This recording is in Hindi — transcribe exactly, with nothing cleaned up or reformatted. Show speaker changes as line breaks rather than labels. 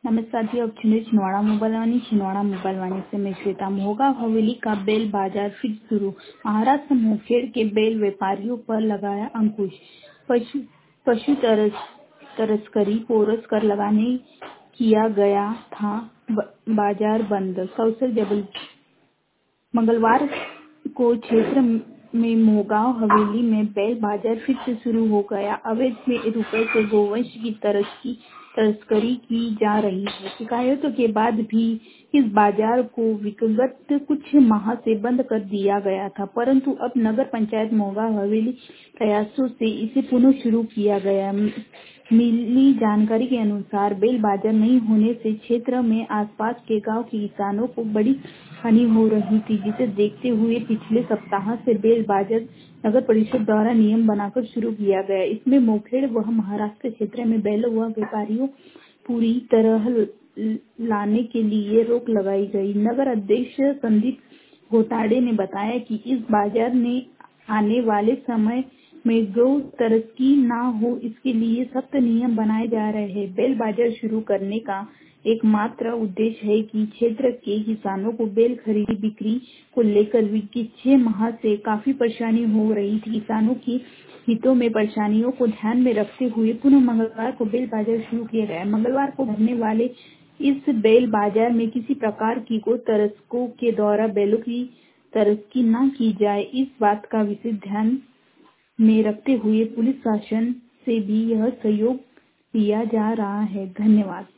नमस्कार जी, अब सुनिए छिंदवाड़ा मोबाइल वाणी छिंदवाड़ा मोबाइल वाणी से मैं श्वेता। मोगा हवेली का बेल बाजार फिर शुरू। महाराष्ट्र मुंगेर के बेल व्यापारियों पर लगाया अंकुश। पशु पशु तरस, तस्करी पोरस कर लगाने किया गया था ब, बाजार बंद। कौशल जबल मंगलवार को क्षेत्र में मोगांव हवेली में बैल बाजार फिर से शुरू हो गया। अवैध रुपए से गोवंश की तस्करी तस्करी की जा रही है। शिकायतों के बाद भी इस बाजार को विगत कुछ माह से बंद कर दिया गया था, परंतु अब नगर पंचायत मोगांव हवेली प्रयासों से इसे पुनः शुरू किया गया। मिली जानकारी के अनुसार बेल बाजार नहीं होने से क्षेत्र में आसपास के गांव के किसानों को बड़ी हानि हो रही थी, जिसे देखते हुए पिछले सप्ताह से बेल बाजार नगर परिषद द्वारा नियम बनाकर शुरू किया गया। इसमें मुंगेर व महाराष्ट्र क्षेत्र में बैलों व व्यापारियों पूरी तरह लाने के लिए रोक लगाई गई। नगर अध्यक्ष संदीप घोटाड़े ने बताया कि इस बाजार ने आने वाले समय में गौ तस्करी न हो, इसके लिए सख्त नियम बनाए जा रहे हैं। बैल बाजार शुरू करने का एकमात्र उद्देश्य है कि क्षेत्र के किसानों को बैल खरीदी बिक्री को लेकर विगत छह माह से काफी परेशानी हो रही थी। किसानों की हितों में परेशानियों को ध्यान में रखते हुए पुनः मंगलवार को बैल बाजार शुरू किया गया। मंगलवार को भरने वाले इस बैल बाजार में किसी प्रकार की गौ तस्करों के द्वारा बैलों की तस्करी न की जाए, इस बात का विशेष ध्यान में रखते हुए पुलिस शासन से भी यह सहयोग लिया जा रहा है। धन्यवाद।